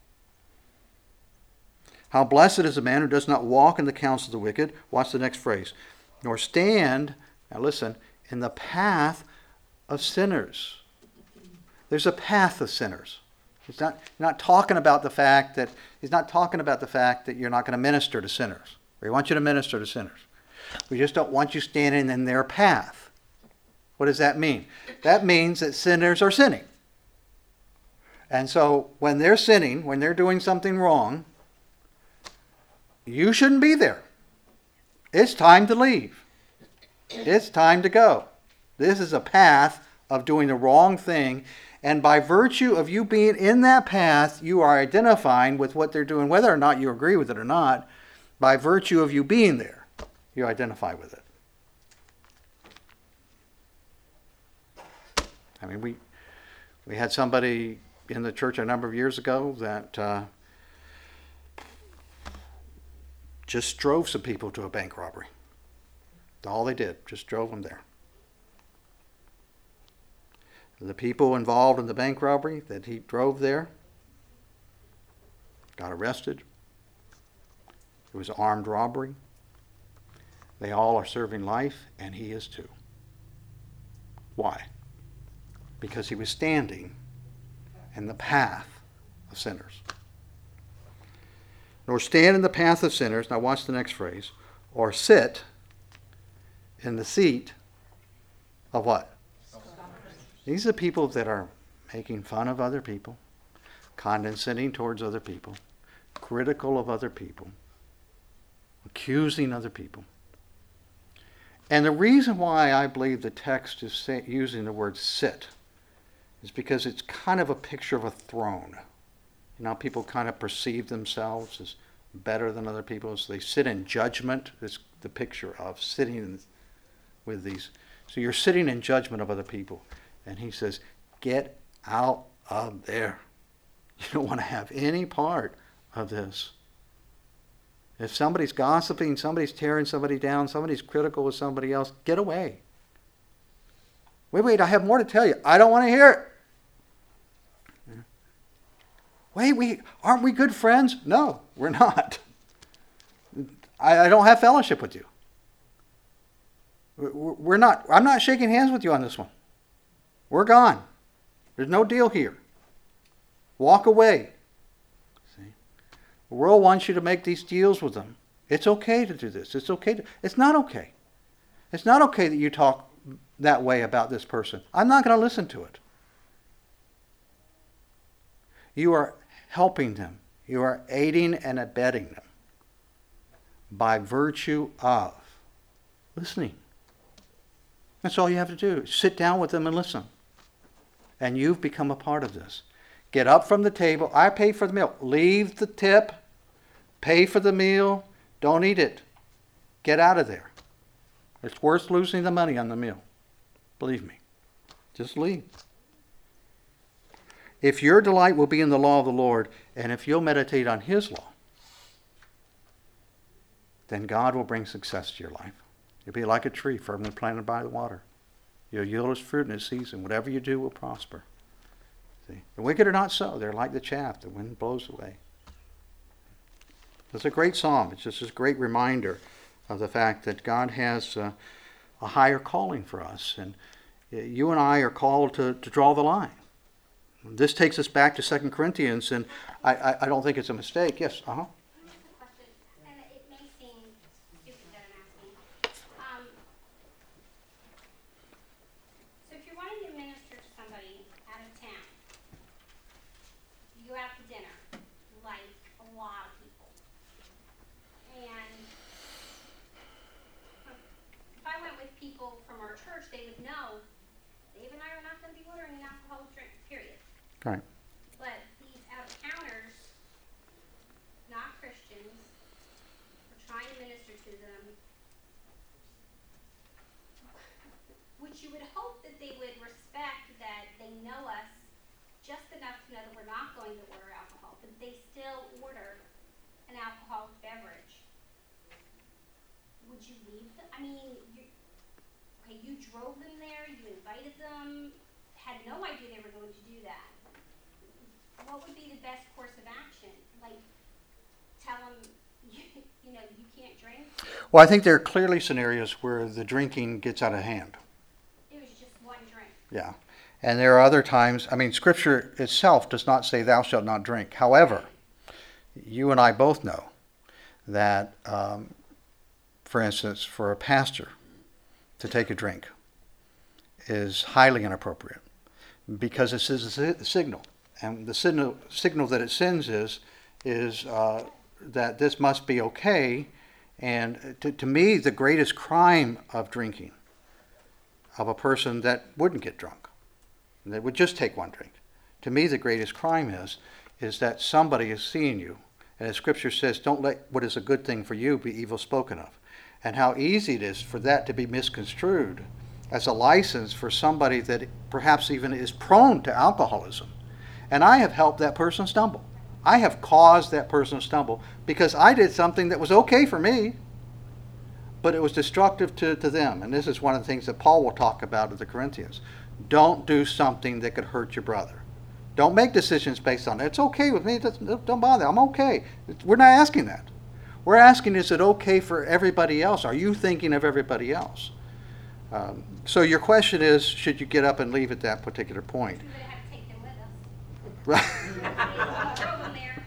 How blessed is a man who does not walk in the counsel of the wicked. Watch the next phrase. Nor stand, now listen, in the path of sinners. There's a path of sinners. He's not talking about the fact that you're not going to minister to sinners. We want you to minister to sinners. We just don't want you standing in their path. What does that mean? That means that sinners are sinning. And so when they're sinning, when they're doing something wrong, you shouldn't be there. It's time to leave. It's time to go. This is a path of doing the wrong thing. And by virtue of you being in that path, you are identifying with what they're doing, whether or not you agree with it or not. By virtue of you being there, you identify with it. We had somebody in the church a number of years ago that just drove some people to a bank robbery. All they did, just drove them there. The people involved in the bank robbery that he drove there got arrested. It was armed robbery. They all are serving life, and he is too. Why? Because he was standing in the path of sinners. Nor stand in the path of sinners, now watch the next phrase, or sit in the seat of what? These are people that are making fun of other people, condescending towards other people, critical of other people, accusing other people. And the reason why I believe the text is using the word sit is because it's kind of a picture of a throne. You know, people kind of perceive themselves as better than other people, so they sit in judgment. It's the picture of sitting with these. So you're sitting in judgment of other people. And he says, get out of there. You don't want to have any part of this. If somebody's gossiping, somebody's tearing somebody down, somebody's critical of somebody else, get away. Wait, I have more to tell you. I don't want to hear it. Wait, aren't we good friends? No, we're not. I don't have fellowship with you. We're not. I'm not shaking hands with you on this one. We're gone. There's no deal here. Walk away. See? The world wants you to make these deals with them. It's okay to do this. It's not okay. It's not okay that you talk that way about this person. I'm not going to listen to it. You are helping them. You are aiding and abetting them by virtue of listening. That's all you have to do. Sit down with them and listen. And you've become a part of this. Get up from the table. I pay for the meal. Leave the tip. Pay for the meal. Don't eat it. Get out of there. It's worth losing the money on the meal. Believe me. Just leave. If your delight will be in the law of the Lord, and if you'll meditate on His law, then God will bring success to your life. You'll be like a tree firmly planted by the water. You'll yield its fruit in its season. Whatever you do will prosper. See? The wicked are not so. They're like the chaff the wind blows away. It's a great psalm. It's just a great reminder of the fact that God has a higher calling for us. And you and I are called to draw the line. This takes us back to 2 Corinthians, and I don't think it's a mistake. Yes, Can I ask a question? And it may seem stupid that I'm asking. So if you're wanting to minister to somebody out of town, you go out to dinner, like a lot of people. And if I went with people from our church, they would know Dave and I are not going to be ordering an alcoholic drink, period. right. But these out-of-towners, not Christians, we're trying to minister to them, which you would hope that they would respect that they know us just enough to know that we're not going to order alcohol, but they still order an alcoholic beverage. Would you leave them? I mean, you drove them there, you invited them, had no idea they were going to do that. What would be the best course of action? Like, tell them, you can't drink? Well, I think there are clearly scenarios where the drinking gets out of hand. It was just one drink. Yeah. And there are other times, Scripture itself does not say thou shalt not drink. However, you and I both know that, for instance, for a pastor to take a drink is highly inappropriate because it is a signal. And the signal that it sends is that this must be okay. And to me, the greatest crime of drinking, of a person that wouldn't get drunk, that would just take one drink, to me the greatest crime is that somebody is seeing you. And as Scripture says, don't let what is a good thing for you be evil spoken of. And how easy it is for that to be misconstrued as a license for somebody that perhaps even is prone to alcoholism. And I have helped that person stumble. I have caused that person to stumble because I did something that was okay for me, but it was destructive to them. And this is one of the things that Paul will talk about to the Corinthians. Don't do something that could hurt your brother. Don't make decisions based on it. It's okay with me. Don't bother. I'm okay. We're not asking that. We're asking, is it okay for everybody else? Are you thinking of everybody else? So your question is, should you get up and leave at that particular point? We would have to take them with us. Right. Throw them there.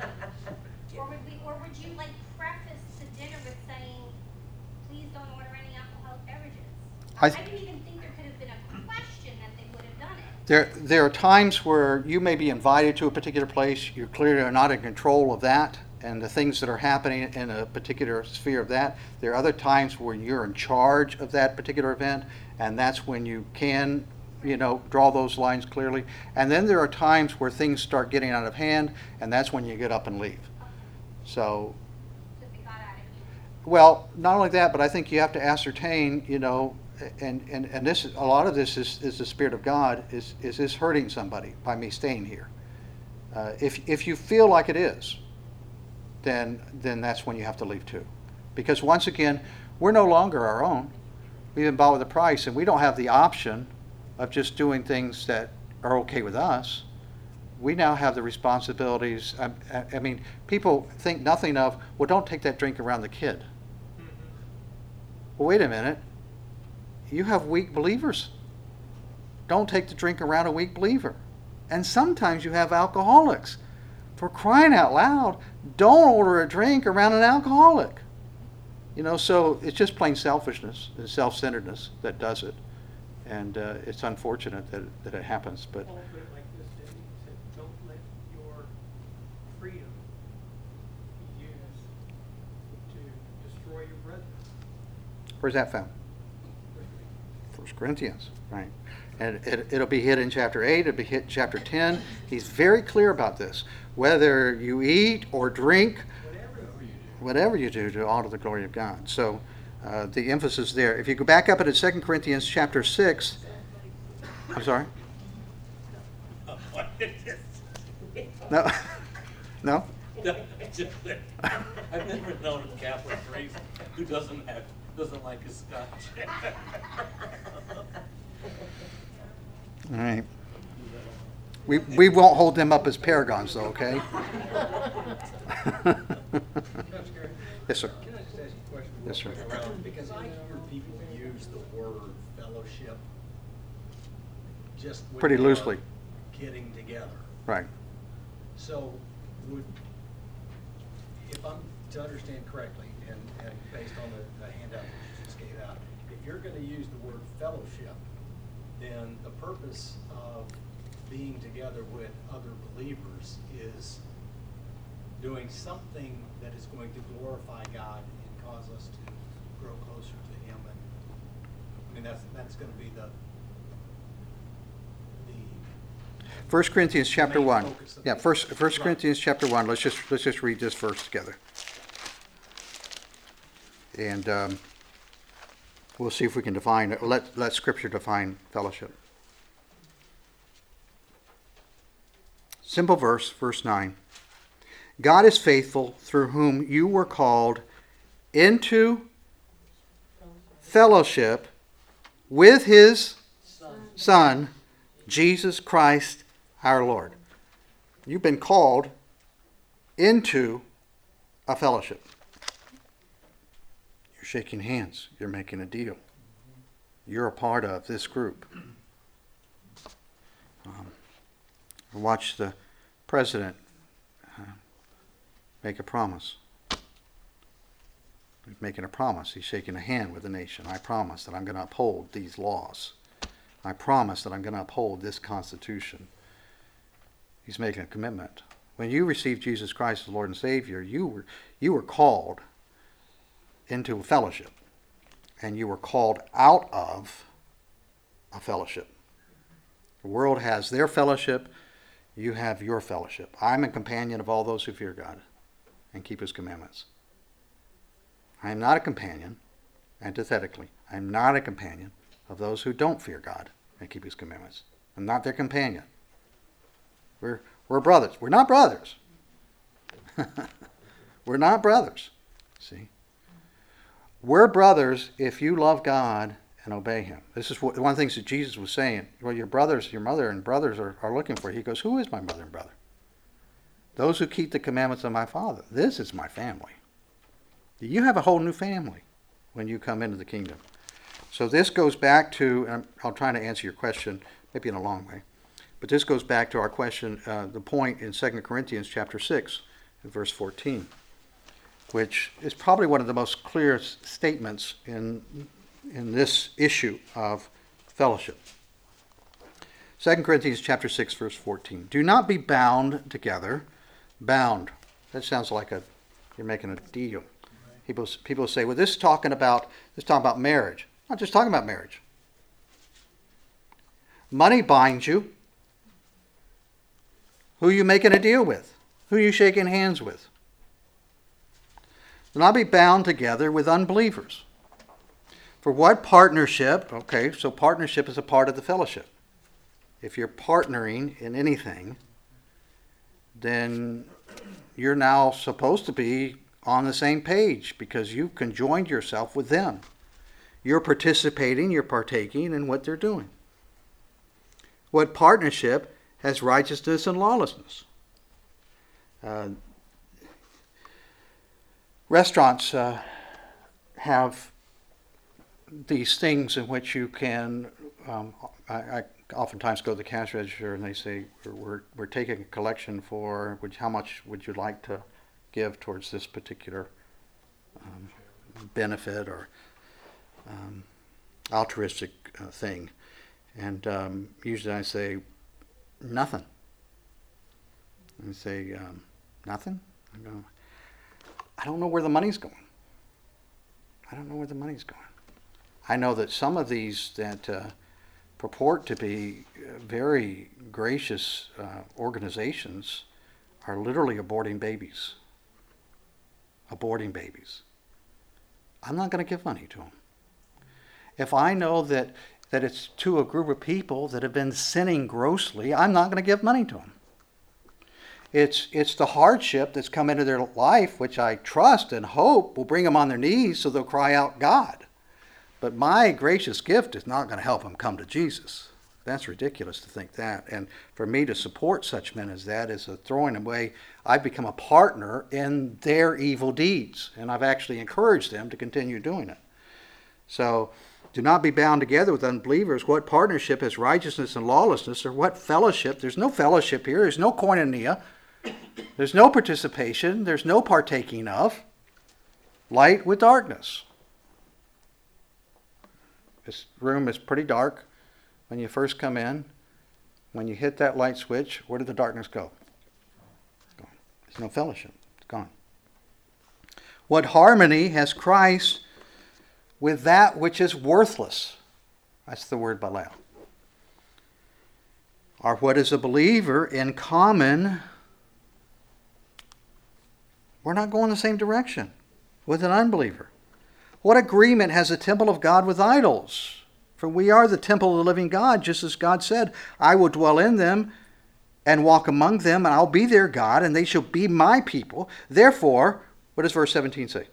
Or would you like preface the dinner with saying, please don't order any alcoholic beverages? I I th- didn't even think there could have been a question that they would have done it. There are times where you may be invited to a particular place. You clearly are not in control of that and the things that are happening in a particular sphere of that. There are other times where you're in charge of that particular event, and that's when you can, draw those lines clearly. And then there are times where things start getting out of hand, and that's when you get up and leave. So, So if it got out of hand. well, not only that, but I think you have to ascertain, and this a lot of this is the Spirit of God. Is this hurting somebody by me staying here? If you feel like it is, then that's when you have to leave too. Because once again, we're no longer our own. We've been bought with a price, and we don't have the option of just doing things that are okay with us. We now have the responsibilities. I mean, people think nothing of, well, don't take that drink around the kid. Well, wait a minute. You have weak believers. Don't take the drink around a weak believer. And sometimes you have alcoholics. For crying out loud, don't order a drink around an alcoholic. So it's just plain selfishness and self-centeredness that does it. And it's unfortunate that it happens. But Paul put it like this, didn't he? He said, don't let your freedom be used to destroy your brethren. where's that found? 1 Corinthians, right? And it'll be hit in chapter 8, it'll be hit in chapter 10. He's very clear about this. Whether you eat or drink, whatever you do to honor the glory of God. So the emphasis there. If you go back up into 2 Corinthians chapter 6, I'm sorry? No? No? I've never known a Catholic priest who doesn't like his scotch. All right. We won't hold them up as paragons, though, okay? Yes, sir. Can I just ask you a question? Yes, sir. Because I hear people use the word fellowship just when Pretty they're loosely. getting together. Right. So if I'm to understand correctly, and based on the handout that you just gave out, if you're going to use the word fellowship, then the purpose of being together with other believers is doing something that is going to glorify God and cause us to grow closer to Him. And I mean, that's going to be the 1 Corinthians chapter main 1. focus of Yeah, the- First Right. Corinthians chapter 1. Let's just read this verse together. And we'll see if we can define it. Let Scripture define fellowship. Simple verse, verse 9. God is faithful, through whom you were called into fellowship with His Son, Jesus Christ our Lord. You've been called into a fellowship. You're shaking hands. You're making a deal. You're a part of this group. Watch the president make a promise. He's making a promise. He's shaking a hand with the nation. I promise that I'm going to uphold these laws. I promise that I'm going to uphold this Constitution. He's making a commitment. When you received Jesus Christ as Lord and Savior, you were called into a fellowship. And you were called out of a fellowship. The world has their fellowship. You have your fellowship. I'm a companion of all those who fear God and keep His commandments. I am not a companion, antithetically. I am not a companion of those who don't fear God and keep His commandments. I'm not their companion. We're brothers. We're not brothers. We're not brothers. See? We're brothers if you love God and obey him. This is one of the things that Jesus was saying. Well, your brothers, your mother and brothers are looking for you. He goes, who is my mother and brother? Those who keep the commandments of my Father. This is my family. You have a whole new family when you come into the kingdom. So this goes back to, and I'll try to answer your question, maybe in a long way, but this goes back to our question, the point in 2 Corinthians chapter 6, verse 14, which is probably one of the most clear statements in this issue of fellowship. 2 Corinthians chapter 6, verse 14. Do not be bound together. Bound. That sounds like you're making a deal. People say, well, this is talking about marriage. Not just talking about marriage. Money binds you. Who are you making a deal with? Who are you shaking hands with? Do not be bound together with unbelievers. For what partnership? Okay, so partnership is a part of the fellowship. If you're partnering in anything, then you're now supposed to be on the same page because you conjoined yourself with them. You're participating, you're partaking in what they're doing. What partnership has righteousness and lawlessness? Restaurants have these things in which you can, I oftentimes go to the cash register and they say, we're taking a collection for, how much would you like to give towards this particular benefit or altruistic thing. And usually I say, nothing. And they say, nothing? I go, I don't know where the money's going. I don't know where the money's going. I know that some of these that purport to be very gracious organizations are literally aborting babies. Aborting babies. I'm not going to give money to them. If I know that it's to a group of people that have been sinning grossly, I'm not going to give money to them. It's the hardship that's come into their life, which I trust and hope will bring them on their knees so they'll cry out, God. But my gracious gift is not going to help them come to Jesus. That's ridiculous to think that. And for me to support such men as that is a throwing away. I've become a partner in their evil deeds, and I've actually encouraged them to continue doing it. So, do not be bound together with unbelievers. What partnership has righteousness and lawlessness, or what fellowship? There's no fellowship here. There's no koinonia. There's no participation. There's no partaking of. Light with darkness. This room is pretty dark when you first come in. When you hit that light switch, where did the darkness go? It's gone. There's no fellowship. It's gone. What harmony has Christ with that which is worthless? That's the word balal. Or what is a believer in common? We're not going the same direction with an unbeliever. What agreement has the temple of God with idols? For we are the temple of the living God, just as God said, I will dwell in them and walk among them, and I'll be their God, and they shall be my people. Therefore, what does verse 17 say?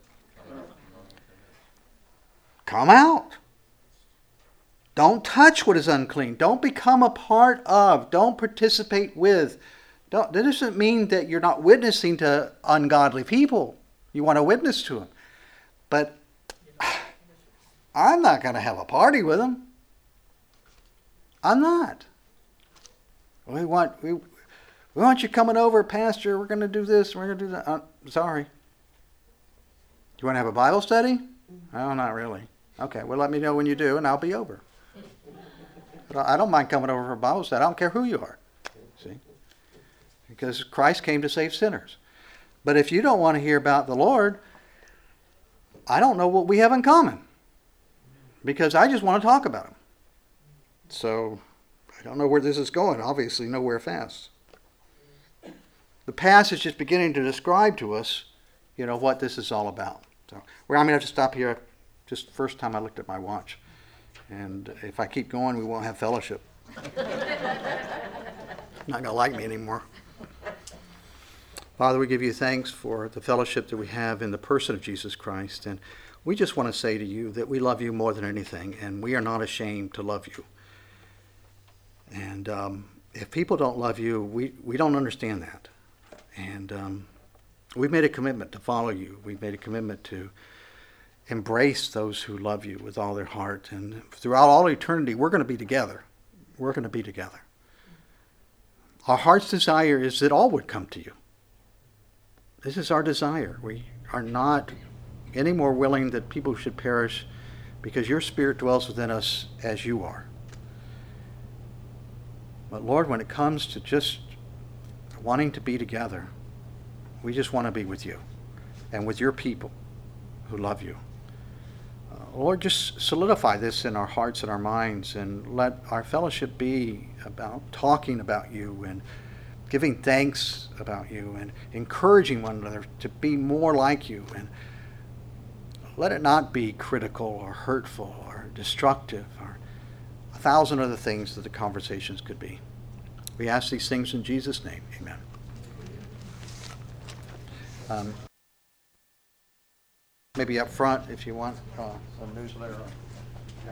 Come out. Don't touch what is unclean. Don't become a part of. Don't participate with. That doesn't mean that you're not witnessing to ungodly people. You want to witness to them. But I'm not going to have a party with them. I'm not. We want you coming over, Pastor. We're going to do this. We're going to do that. Sorry. Do you want to have a Bible study? Oh, not really. Okay, well, let me know when you do, and I'll be over. But I don't mind coming over for a Bible study. I don't care who you are. See? Because Christ came to save sinners. But if you don't want to hear about the Lord, I don't know what we have in common. Because I just want to talk about him. So, I don't know where this is going. Obviously, nowhere fast. The passage is beginning to describe to us, what this is all about. So, I'm going to have to stop here. Just the first time I looked at my watch. And if I keep going, we won't have fellowship. Not going to like me anymore. Father, we give you thanks for the fellowship that we have in the person of Jesus Christ. And we just want to say to you that we love you more than anything, and we are not ashamed to love you. And if people don't love you, we don't understand that. And we've made a commitment to follow you. We've made a commitment to embrace those who love you with all their heart. And throughout all eternity, we're going to be together. We're going to be together. Our heart's desire is that all would come to you. This is our desire. We are not any more willing that people should perish, because your Spirit dwells within us as you are. But Lord, when it comes to just wanting to be together, we just want to be with you and with your people who love you. Lord, just solidify this in our hearts and our minds, and let our fellowship be about talking about you and giving thanks about you and encouraging one another to be more like you. And let it not be critical or hurtful or destructive or 1,000 other things that the conversations could be. We ask these things in Jesus' name. Amen. Maybe up front, if you want, a newsletter.